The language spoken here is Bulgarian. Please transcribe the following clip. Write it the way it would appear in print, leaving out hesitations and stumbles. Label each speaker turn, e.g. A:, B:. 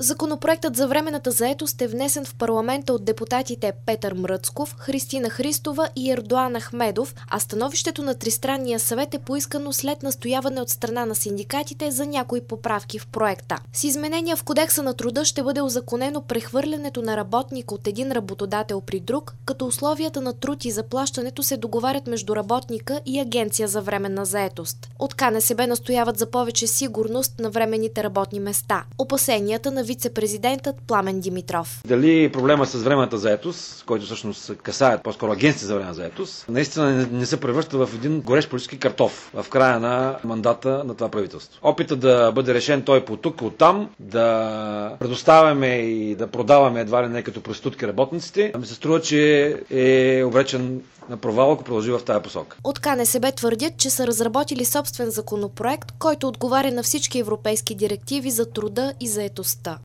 A: Законопроектът за временната заетост е внесен в парламента от депутатите Петър Мръцков, Христина Христова и Ердоан Ахмедов, а становището на Тристранния съвет е поискано след настояване от страна на синдикатите за някои поправки в проекта. С изменения в Кодекса на труда ще бъде узаконено прехвърлянето на работник от един работодател при друг, като условията на труд и заплащането се договарят между работника и агенция за временна заетост. От КНСБ настояват за повече сигурност на временните работни места. Опасенията на вице-президентът Пламен Димитров.
B: Дали проблема с временната заетост, който всъщност касае по-скоро агенция за временна заетост, наистина не се превръща в един горещ политически картоф в края на мандата на това правителство. Опитът да бъде решен той по тук, от там, да предоставяме и да продаваме едва ли не като проститутки работниците, ми се струва, че е обречен на провал, ако продължи в тази посока.
A: От КНСБ твърдят, че са разработили собствен законопроект, който отговаря на всички европейски директиви за труда и заетостта.